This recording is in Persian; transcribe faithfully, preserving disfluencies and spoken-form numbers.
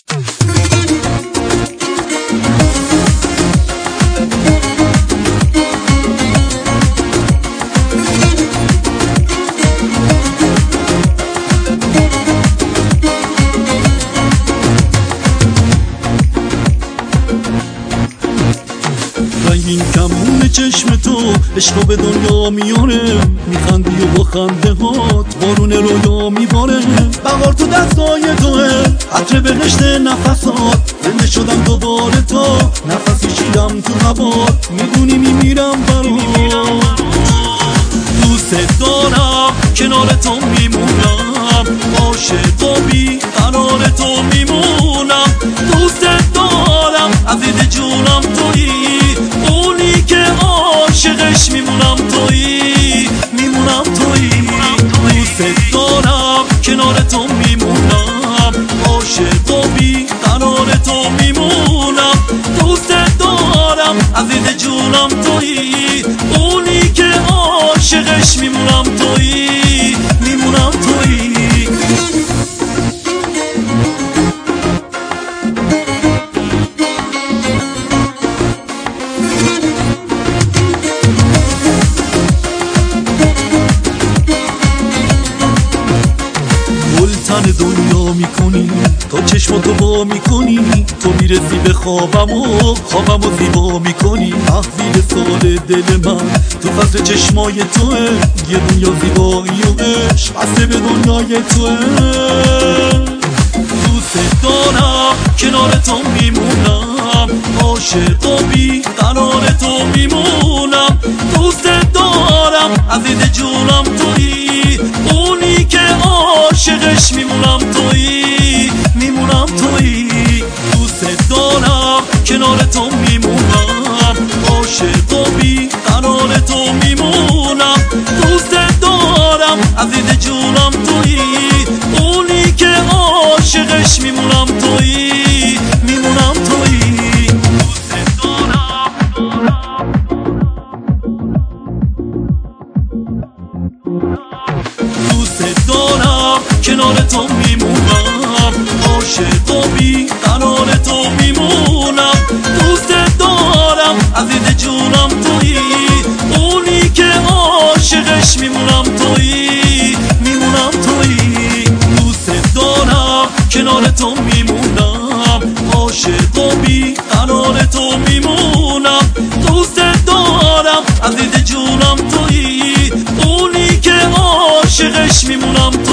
این کمون چشم تو عشقو به دنیا میاره، میخندی و با خنده هات بارون رویا میباره. بهار تو دستای توه، عطر بهشت نفسات، زنده شدم دوباره تا نفسی شیدم تو هوات. میدونی میمیرم برات، دوست دارم کنار تو میمونم، عاشق و بی قرار تو میمونم. دوست دارم عزیز جونم تویی، اونی که عاشقش میمونم تویی، میمونم تویی. دوست دارم کنار تو میمونم، عاشق و بی قرار تو میمونم. دوست دارم عزیز جونم تویی، اونی که عاشقش میمونم تویی، میمونم تویی. تن دنیا میکنی تا چشماتو وا میکنی، تو میرسی به خوابم و خوابم و زیبا میکنی. تحویل سال دل من تو فصل چشمای توه، یه دنیا زیبایی و عشق بسته به دنیای توه. دوست دارم کنار تو میمونم، عاشق و بی قرار تو میمونم. دوست دارم عزیز جونم تویی، اونی که عاشقش میمونم تویی، میمونم تویی. دوست دارم کنار تو میمونم، عاشق و بی قرار تو میمونم. دوست دارم عزیز جونم تویی، اونی که عاشقش میمونم تویی، میمونم تویی. دوست دارم دوست دارم کنار تو میمونم، عاشق و بی قرار تو میمونم. دوست دارم عزیز جونم تویی، اونی که عاشقش میمونم تویی، میمونم تویی. دوست دارم کنار تو میمونم، عاشق و بی قرار تو میمونم. دوست دارم عزیز جونم تویی، اونی که عاشقش میمونم.